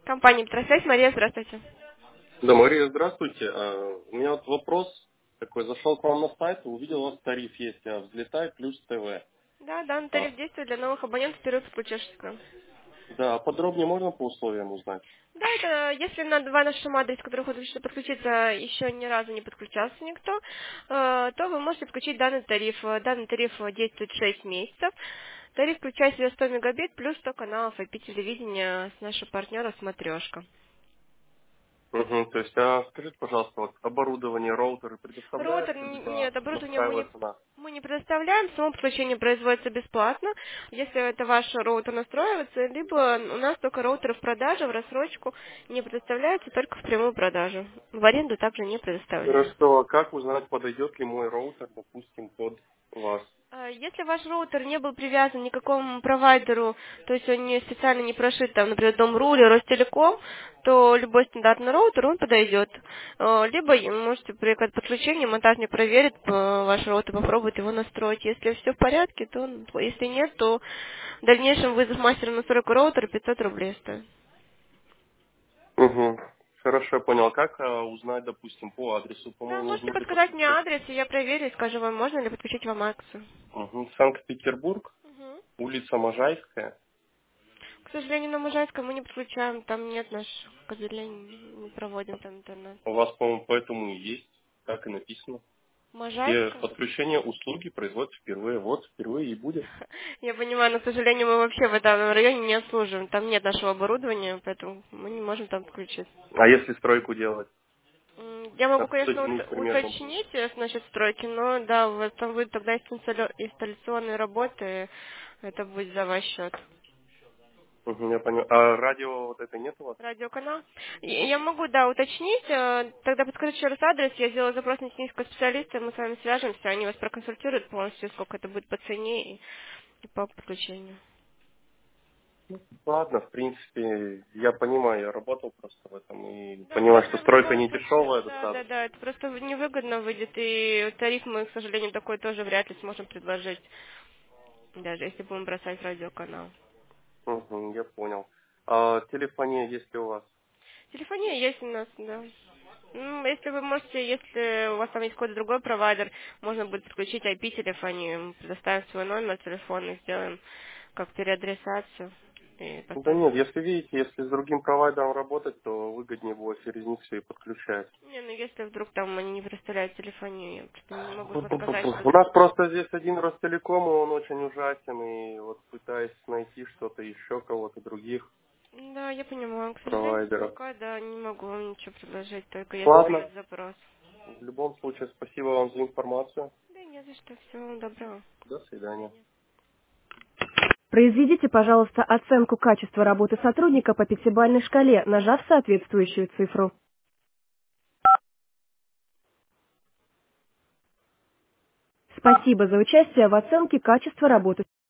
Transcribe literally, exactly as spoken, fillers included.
Компания Петросвязь, Мария, здравствуйте. Да, Мария, здравствуйте. А, У меня вот вопрос такой. Зашел к вам на сайт, увидел, у вас тариф есть, а, «Взлетай» плюс ТВ. Да, данный А, тариф действует для новых абонентов, вперед подключишься к нам. Да, а подробнее можно по условиям узнать? Да, это если на два нашем адресе, который хочет подключиться, еще ни разу не подключался никто, э, то вы можете подключить данный тариф. Э, Данный тариф э, действует шесть месяцев. Тариф включает в себя сто мегабит плюс сто каналов ай пи телевидения с нашего партнера «Смотрешка». Угу, то есть, а, скажите, пожалуйста, вот оборудование, роутеры Роутер, предоставляются, н- либо нет, оборудование мы не, настраивается на... мы не предоставляем, само подключение производится бесплатно, если это ваш роутер настраивается, либо у нас только роутеры в продаже, в рассрочку не предоставляются, только в прямую продажу. В аренду также не предоставляем. Хорошо, а как узнать, подойдет ли мой роутер, допустим, под вас? А, Если ваш роутер не был привязан ни к какому провайдеру, то есть он не специально не прошит, там, например, Дом.ру или Ростелеком, то любой стандартный роутер, он подойдет. А, Либо и можете при подключении монтажник проверит э, ваш роутер, попробует его настроить. Если все в порядке, то он- если нет, то в дальнейшем вызов мастера на настройку роутера пятьсот рублей стоит. Угу. Хорошо, я понял. Как а, узнать, допустим, по адресу? Да, По-моему, можете нужно ли подсказать мне подключать? адрес, и я проверю и скажу вам, можно ли подключить вам акцию. Угу. Санкт-Петербург, Мгм. улица Можайская. К сожалению, на Можайском мы не подключаем, там нет наших кабелей, не проводим там интернет. У вас, по-моему, поэтому и есть, так и написано. Все Можайском? подключения услуги производятся впервые. Вот, впервые и будет. Я понимаю, но, к сожалению, мы вообще в этом районе не обслуживаем. Там нет нашего оборудования, поэтому мы не можем там подключить. А если стройку делать? М, Я могу, Откуда конечно, деньги ут- примерно будут? уточнить э, насчет стройки, но да, вот там будет тогда инсталля- инсталляционные работы, это будет за ваш счет. Угу, я понял. А радио вот это нет у вас? Радиоканал. И- Я могу, да, уточнить. э, Тогда подскажите еще раз адрес. Я сделаю запрос на технического специалиста, мы с вами свяжемся, они вас проконсультируют полностью, сколько это будет по цене и, и по подключению. Ладно, в принципе, я понимаю, я работал просто в этом и Да, понимаю, что просто в стройка любом не случае, дешевая да, да, достаточно. да, это просто невыгодно выйдет, и тариф мы, к сожалению, такой тоже вряд ли сможем предложить, даже если будем бросать радиоканал. Угу, я понял. А телефония есть ли у вас? Телефония есть у нас, да. Ну, если вы можете, если у вас там есть какой-то другой провайдер, можно будет подключить ай пи-телефонию, мы предоставим свой номер телефона, сделаем как переадресацию, и Да потом... нет, если видите, если с другим провайдером работать, то выгоднее будет через них все и подключать. Не, ну если вдруг там они не предоставляют телефонию, я просто не могу подсказать, что... У нас просто здесь один Ростелеком, и он очень ужасен, и вот пытаюсь найти что-то еще, кого-то других Да, я понимаю, к сожалению, провайдеров. пока, да, не могу вам ничего предложить, только если Ладно, будет запрос. в любом случае, спасибо вам за информацию. Да не за что, всего доброго. До До свидания. свидания. Произведите, пожалуйста, оценку качества работы сотрудника по пятибалльной шкале, нажав соответствующую цифру. Спасибо за участие в оценке качества работы.